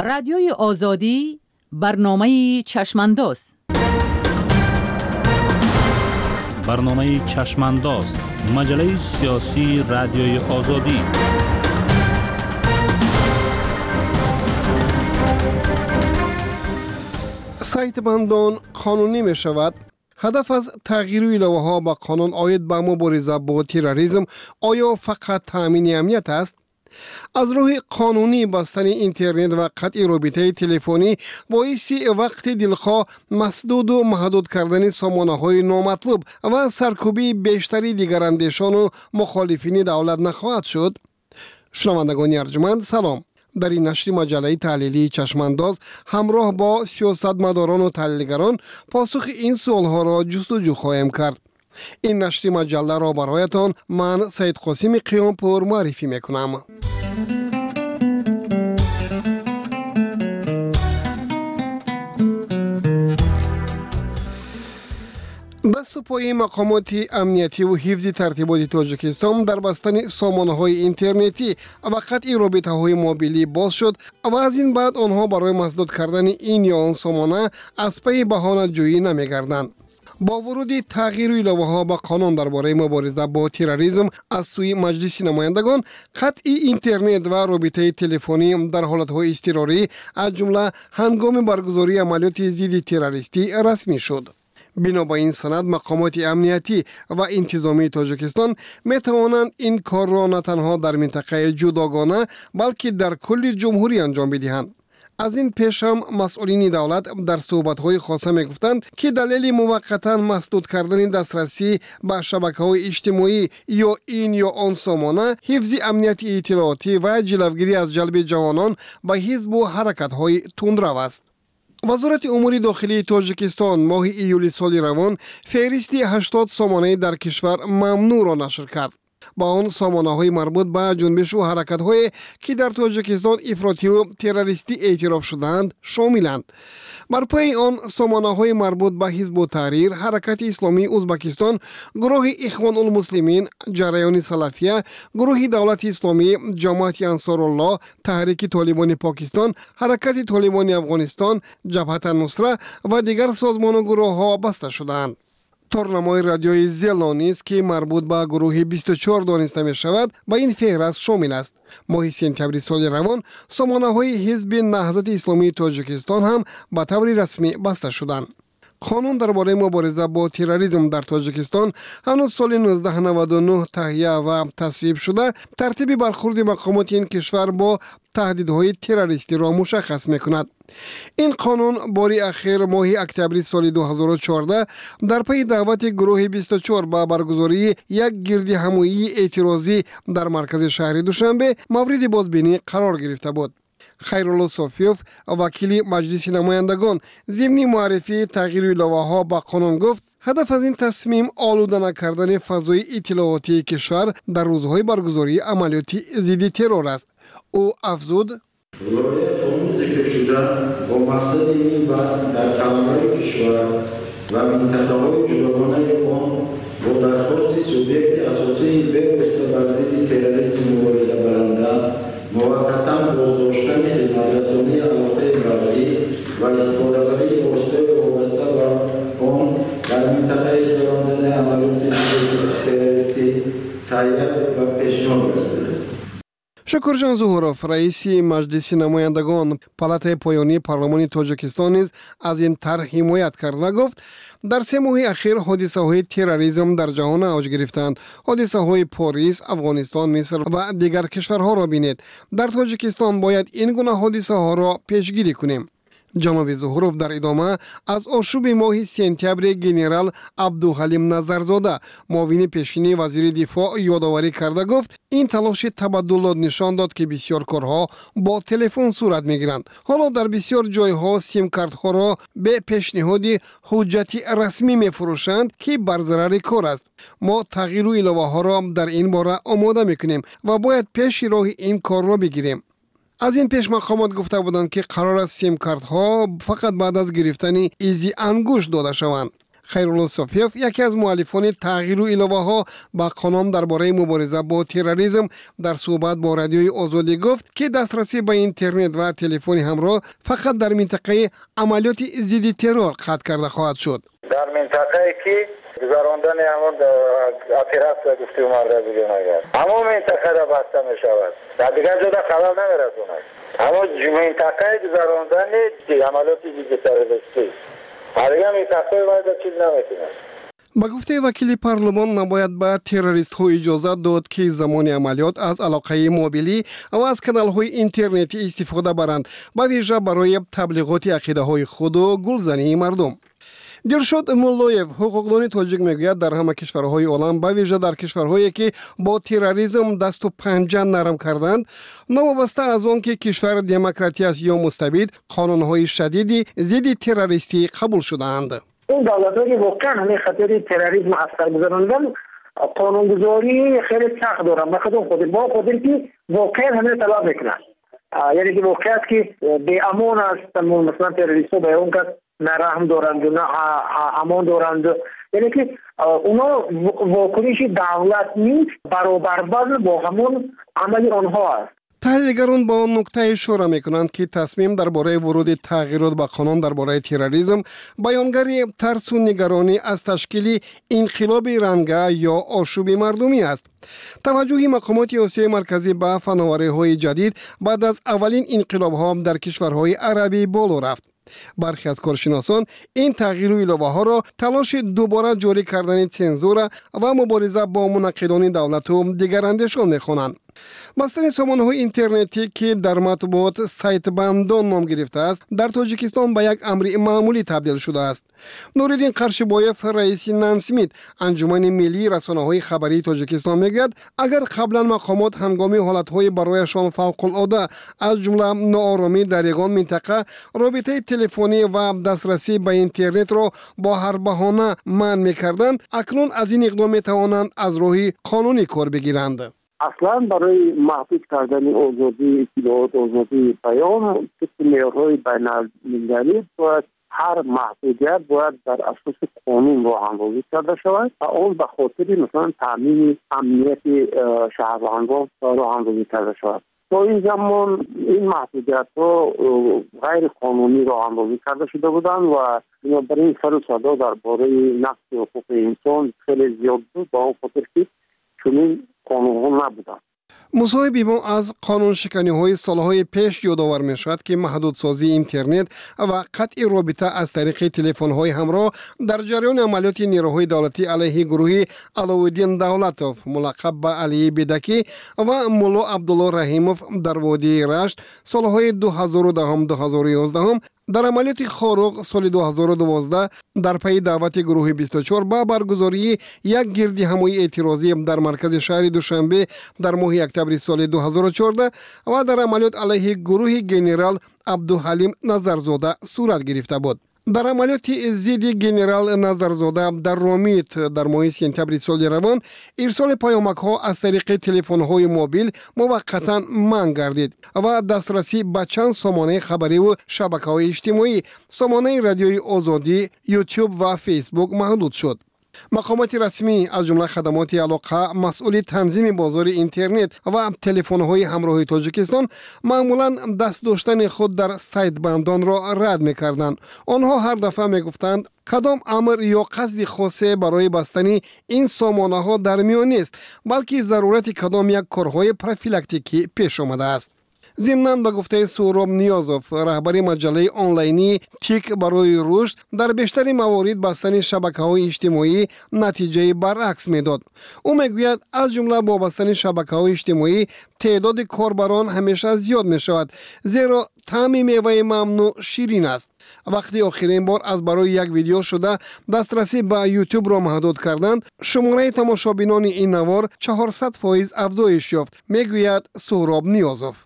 رادیوی آزادی برنامه چشمانداز. برنامه چشمانداز، مجله سیاسی رادیوی آزادی. سایت بندان قانونی می شود. هدف از تغییر ایله‌ها با قانون آید به مبارزه با تروریسم آیا فقط تامین امنیت است؟ از روی قانونی بستن اینترنت و قطع رابطه تلفنی باعث وقت دلخواه مسدود و محدود کردن سامانه‌های نامطلوب و سرکوبی بیشتری دیگر اندیشان و مخالفین دولت نخواهد شد. شنوندگان ارجمند سلام. در این نشر مجله تحلیلی چشمانداز همراه با سیاستمداران و تحلیلگران پاسخ این سوالها را جستجو خواهیم کرد. این نشر مجله را برایتان من سید قاسم قیامپور معرفی میکنم. دست و پای مقامات امنیتی و حفظ ترتیبات تاجیکستان در بستن سامانه‌های اینترنتی و قطع رابطه‌های موبیلی باز شد و از این بعد آنها برای مسدود کردن این یا آن سامانه از پی بهانه‌جویی نمی‌گردند. با ورود تغییر ایله‌ها با قانون درباره مبارزه با تروریسم از سوی مجلس نمایندگان، قطع اینترنت و رابطه تلفنی در حالت‌های اضطراری از جمله هنگام برگزاری عملیات ضد تروریستی رسمی شد. بنا به این سند مقامات امنیتی و انتظامی تاجیکستان می توانند این کار را نه تنها در منطقه جداگانه بلکه در کل جمهوری انجام بدهند. از این پیش هم مسئولین دولت در صحبت‌های خاصه می‌گفتند که دلیل موقتا مسدود کردن دسترسی به شبکه‌های اجتماعی یا این یا آن سامانه حفظ امنیت اطلاعاتی و جلوگیری از جلب جوانان به حزب و حرکت‌های تندرو است. وزارت امور داخلی تاجیکستان ماه ایول سال روان فهرست 80 سامانه در کشور ممنوع را نشر کرد. با آن سامانه‌های مربوط به جنبش و حرکت‌های که در تاجیکستان افراطی و تروریستی اعتراف شدند شاملند. بر پای آن سامانه‌های مربوط به حزب التحریر، حرکت اسلامی ازبکستان، گروه اخوان المسلمین، جریان سلفیه، گروه دولت اسلامی، جماعت انصارالله، تحریک طالبان پاکستان، حرکت طالبان افغانستان، جبهت النصره و دیگر سازمان و گروه‌ها بسته شدند. تورنمای رادیوی زیلانی است که مربوط به گروه 24 دانسته می شود با این فهرست شامل است. ماه سپتامبر سال روان سامانه‌های حزب نهضت اسلامی تاجیکستان هم به طور رسمی بسته شدند. قانون درباره مبارزه با تروریسم در تاجیکستان هنوز سال 1999 تهیه و تصویب شده ترتیب برخورد مقامات این کشور با تهدیدهای تروریستی را مشخص می‌کند. این قانون باری اخیر ماه اکتبر سال 2014 در پی دعوت گروه 24 با برگزاری یک گرد همایی اعتراضی در مرکز شهر دوشنبه مورد بازبینی قرار گرفته بود. خیرالله صافیوف وکیل مجلس نمایندگان ضمن معرفی تغییر ایله‌ها با قانون گفت هدف از این تصمیم آلوده نکردن فضای اطلاعاتی کشور در روزهای برگزاری عملیات ضد ترور است. او افزود قانون ذکر شده با مقصد این در کلمه کشور و منطقه‌های جداگانه آن با درخواست سوبیکت اساسی بایسته بر ضد تروریسم مبارزه برنده موقتا بازداشتن خدمترسانی علاقه مردی و استفاده‌بری واسطه وابسته به آن در منطقه اجرا دادن عملیات تروریستی تهیه و پیشنهاد کرده. شکرجان ظهوروف رئیس مجلس نمایندگان پالاتای پایانی پارلمان تاجیکستان نیز از این طرح حمایت کرد و گفت در 3 ماه اخیر حادثه‌های تروریسم در جهان اوج گرفتند. حادثه‌های پاریس، افغانستان، مصر و دیگر کشورها را بینید. در تاجیکستان باید این گونه حادثه‌ها را پیشگیری کنیم. جناب ظهوروف در ادامه از آشوب ماه سپتامبر گنرال عبدالحلیم نظرزاده معاون پیشین وزیر دفاع یادآوری کرده گفت این تلاش تبادل نشان داد که بسیار کارها با تلفن صورت میگیرند. حالا در بسیار جایها سیم کارت ها را به پیشنهاد حجتی رسمی میفروشند که بر ضرر کار است. ما تغییر ایله‌ها را در این باره آماده میکنیم و باید پیش راه این کار را بگیریم. از این پیش مقامات گفته بودند که قرار است سیم کارت ها فقط بعد از گرفتن ایزی انگشت داده شوند. خیرالله صافیف یکی از مؤلفان تغییر و الهه‌ها با قانون درباره مبارزه با تروریسم در صحبت با رادیوی آزادی گفت که دسترسی به اینترنت و تلفن همراه فقط در منطقه عملیات ضد ترور قطع کرده خواهد شد. در منطقه‌ای که گذراندن همون اطراف گفته مرده بگه نگرد همون منطقه را بسته می شود در دیگر جدا خبر نمیرسوند همون منطقه گذراندن عملیات ضد تروریستی دیگر منطقه باید چیز نمیتونه. با گفته وکیل پارلمان نباید به تروریست ها اجازه داد که زمان عملیات از علاقه موبیلی و از کانال های اینترنتی استفاده برند با ویژه برای تبلیغات عقیده های خود و گلزنی مردم. دلشاد مولویف حقوقدان تاجیک میگوید در همه کشورهای عالم با ویژه در کشورهایی که با تروریسم دست و پنجه نرم کردند نوابسته از آن که کشور دموکراتی است یا مستبد قانونهای شدیدی ضد تروریستی قبول شده‌اند. این دولت‌هایی که واقعا همه خطر تروریسم اثر گذراندن قانونگذاری خیلی سخت دارن بخاطر خودی که واقعا همه طلب میکنن یعنی که واقعیت که به امان است مثلا تروریست‌ها به اون کس نه رحم دارند و نه امان دارند یعنی که اونا واکنش دولت نیست برابر با همون عمل آنها است. تحلیلگران با آن نکته اشاره میکنند که تصمیم درباره ورود تغییرات به قانون درباره تروریسم بیانگر ترس و نگرانی از تشکیل انقلاب رنگه یا آشوب مردمی است. توجه مقامات آسیای مرکزی به فناوری‌های جدید بعد از اولین انقلاب‌ها در کشورهای عربی بالا رفت. برخی از کارشناسان این تغییر و الهه‌ها را تلاش دوباره جاری کردن سانسور و مبارزه با منقدان دولت و دیگر اندیشان می‌خوانند. بستن سامانه‌های اینترنتی که در مطبوعات سایت بندان نام گرفته است در تاجیکستان به یک امر معمولی تبدیل شده است. نوردین قرشبایف رئیس نانسمیت انجمن ملی رسانه‌های خبری تاجیکستان میگوید اگر قبلا مقامات هنگامی حالت‌های برایشان فوق‌العاده از جمله ناآرامی در یگان منطقه رابطه تلفنی و دسترسی به اینترنت را با هر بهانه منع می‌کردند اکنون از این اقدام می‌توانند از راه قانونی کار بگیرند. اصلا برای محدود کردن آزادی اطلاعات آزادی بیان معیارهای بین‌المللی باید هر محدودیت باید در اساس قانون راه‌اندازی کرده شود و آن به خاطر مثلا تامین امنیت شهروندان راه‌اندازی کرده شود. تا این زمان این محدودیت ها غیر قانونی راه‌اندازی کرده شده بودند و بنابراین سر و صدا درباره نقض حقوق انسان خیلی زیاد بود با اون خاطر که چنین قانون‌ها نبودند. مصاحبه ما از قانون شکنی های سالهای پیش یادآور می شود که محدودسازی اینترنت و قطع رابطه از طریق تلفن های همراه در جریان عملیات نیروهای دولتی علیه گروه علاءالدین دولتوف ملقب به علی بدکی و مولا عبدالله رحیموف در وادی رشت سالهای 2010-2011 در عملیات خاروق سال 2012 در پی دعوت گروه 24 با برگزاری یک گردی همایی اعتراضی در مرکز شهر دوشنبه در ماه اکتبر سال 2014 و در عملیات علیه گروه گنرال عبدالحلیم نظرزاده صورت گرفته بود. در عملیات ضد گنرال نظرزاده در رامیت در ماه سپتامبر سال روان ارسال پیامک ها از طریق تلفن های موبیل موقتا منع گردید و دسترسی به چند سامانه خبری و شبکه های اجتماعی سامانه رادیوی آزادی، یوتیوب و فیسبوک محدود شد. مقامات رسمی از جمله خدمات علاقه مسئول تنظیم بازار اینترنت و تلفن‌های همراه تاجیکستان معمولا دست داشتن خود در سایت بندان را رد می‌کردند. آنها هر دفعه می‌گفتند کدام امر یا قصد خاصه برای بستن این سامانه‌ها در میان نیست بلکه ضرورت کدام یک کارهای پروفیلاکتیکی پیش آمده است. ضمناً به گفته سهراب نیازوف رهبر مجله آنلاینی تیک برای رشد در بیشتر موارد بستن شبکه‌های اجتماعی نتیجه برعکس میداد. او میگوید از جمله با بستن شبکه‌های اجتماعی تعداد کاربران همیشه زیاد می شود زیرا طعم میوه ممنوع شیرین است. وقتی آخرین بار از برای یک ویدیو شده دسترسی به یوتیوب را محدود کردند شماره تماشابینان این نوار 400% افزایش یافت میگوید سهراب نیازوف.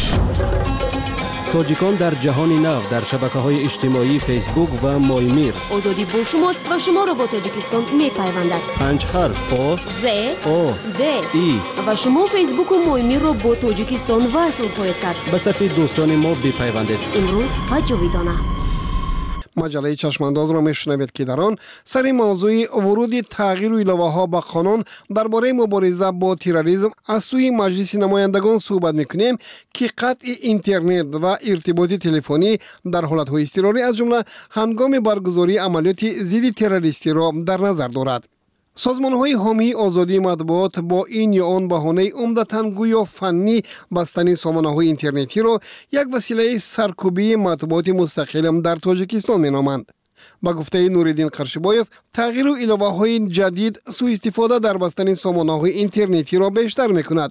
تاجیکان در جهان نو در شبکه‌های اجتماعی فیسبوک و مایمیر. آزادی با شماست و شما را با تاجیکستان می‌پیوندد. 5 حرف آ ز او د ای و شما فیسبوک و مایمیر را با تاجیکستان وصل خواهید کرد. به صفحه دوستان ما بپیوندید. امروز و جاویدانه. مجله چشمانداز را میشنوید که در آن سر موضوع ورود تغییر و ایله‌ها به قانون درباره مبارزه با تروریسم از سوی مجلس نمایندگان صحبت میکنیم که قطع اینترنت و ارتباط تلفنی در حالت‌های اضطراری از جمله هنگام برگزاری عملیات ضد تروریستی را در نظر دارد. سازمان‌های حامی آزادی مطبوعات با این یا آن بهانه عمدتاً گویا فنی بستن سامانه‌های اینترنتی را یک وسیله سرکوبی مطبوعات مستقل در تاجیکستان می‌نامند. با گفته نوریدین قرشبایف، تغییر و ایله‌های جدید سوء استفاده در بستن سامانه‌های اینترنتی را بیشتر می‌کند.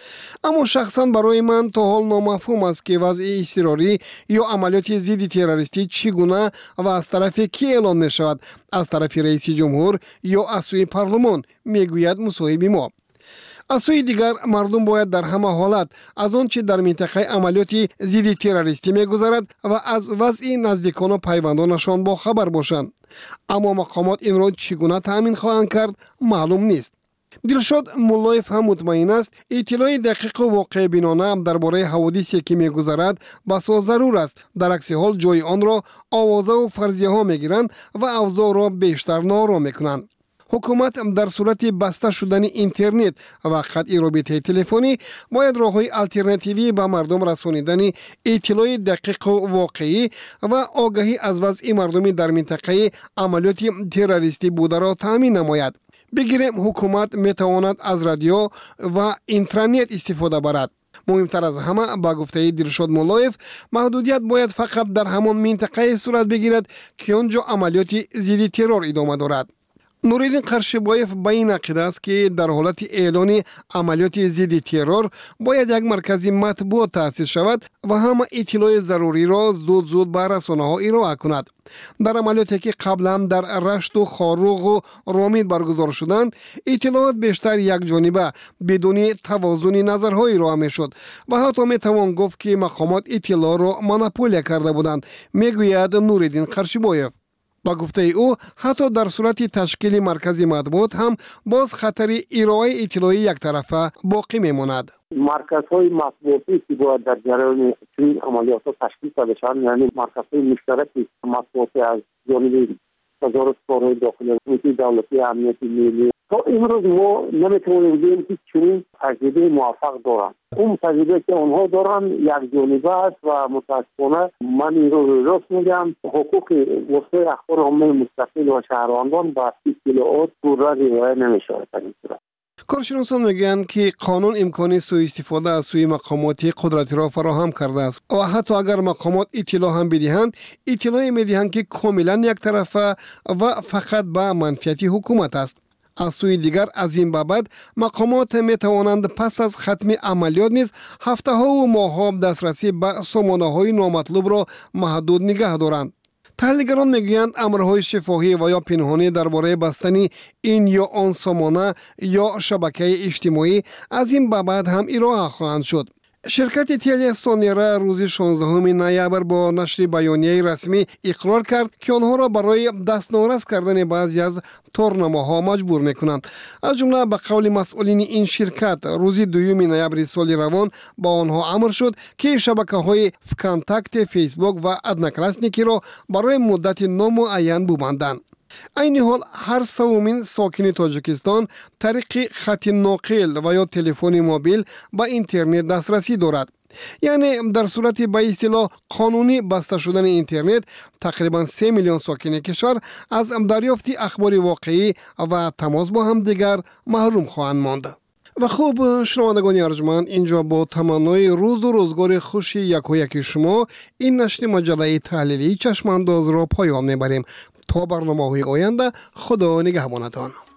اما شخصاً برای من تا حال نامفهوم است که وضع اضطراری یا عملیات ضد تروریستی چگونه و از طرف کی اعلان می شود، از طرف رئیس جمهور یا از سوی پارلمان، میگوید مصاحب ما. از سوی دیگر مردم باید در همه حالت از آنچه در منطقه عملیات ضد تروریستی میگذرد و از وضع نزدیکان و پیوندانشان با خبر باشند. اما مقامات این را چگونه تأمین خواهند کرد معلوم نیست. دلشاد مولایف هم مطمئن است اطلاع دقیق و واقع بینانه درباره حوادثی که میگذرد بسا ضرور است. در عکس حال جای آن را آوازه و فرضیه ها میگیرند و اوضاع را بیشتر ناروا میکنند. حکومت در صورت بسته شدن اینترنت و قطع رابطه تلفنی باید راه‌های الटरनेटिव्ی به مردم رسانیدن اطلاع دقیق و واقعی و آگاهی از وضع مردمی در منطقه عملیات تروریستی بوده را تامین نماید. بگیریم حکومت میتواند از رادیو و اینترنت استفاده برد. مهمتر از همه با گفته دلشاد مولایف، محدودیت باید فقط در همان منطقه صورت بگیرد که آنجا عملیات ضد ترور ادامه دارد. نوریدین قرشبایف به این عقیده است که در حالت اعلان عملیات ضد ترور باید یک مرکز مطبوعات تأسیس شود و همه اطلاع ضروری را زود به رسانه‌ها ارائه کند. در عملیاتی که قبلا در رشت و خاروغ و رامید برگزار شدند، اطلاعات بیشتر یک جانبه بدون توازن نظرهای ارائه میشد و حتی میتوان گفت که مقامات اطلاع را مونوپول کرده بودند، میگوید نوریدین قرشبایف. با گفته او حتی در صورت تشکیل مرکز مطبوعات هم باز خطر ارائه اطلاعی یک طرفه باقی میماند. مرکزهای مطبوعاتی که باید در جریان چنین عملیات تشکیل شده شوند، یعنی مرکزهای مشترک مطبوعاتی از جانب وزارت کارهای داخلی، کمیته دولتی امنیت ملی، تا امروز ما نمیتونیم بگیم که چنین تجربه موفق دارند. اون تجربه که آنها دارن یک جانبه است و متاسفانه من این رو راست میگم، حقوق وسایل اخبار عامه مستقل و شهروندان با اطلاعات پورا رعایت نمیشه. کارشناسان میگویند که قانون امکان سوء استفاده از سوی مقامات قدرتی را فراهم کرده است و حتی اگر مقامات اطلاع هم بدهند، اطلاع میدهند که کاملا یک طرفه و فقط به منفعت حکومت است. از سوی دیگر از این بابت مقامات می توانند پس از ختم عملیات نیز هفته ها و ماه ها دسترسی به سامانه های نامطلوب را محدود نگه دارند. تحلیلگران میگویند امرهای شفاهی و یا پنهانی درباره بستن این یا آن سامانه یا شبکه اجتماعی از این بابت هم ارائه خواهند شد. شرکت تلی سونیرا روز 16 نوامبر با نشر بیانیه رسمی اقرار کرد که آنها را برای دستنوارس کردن بعضی از تورنماها مجبور میکنند. از جمله به قول مسئولین این شرکت روز 2 نوامبر سال روان با آنها امر شد که شبکه‌های فکانتاکت، فیسبوک و ادناکلاسنیکی را برای مدت نامعین ببندند. این حال هر سومین ساکن تاجیکستان طریق خط ناقل و یا تلفن موبیل با اینترنت دسترسی دارد. یعنی در صورت به اصطلاح قانونی بسته شدن اینترنت، تقریبا 3 میلیون ساکن کشور از دریافت اخبار واقعی و تماس با هم دیگر محروم خواهند ماند. و خوب شنوندگان ارجمند، اینجا با تمنای روز و روزگار خوش یک و یک شما این نشر مجله تحلیلی چشمانداز را پایان میبریم. تا برنامه‌های آینده، خدا نگهبانتان.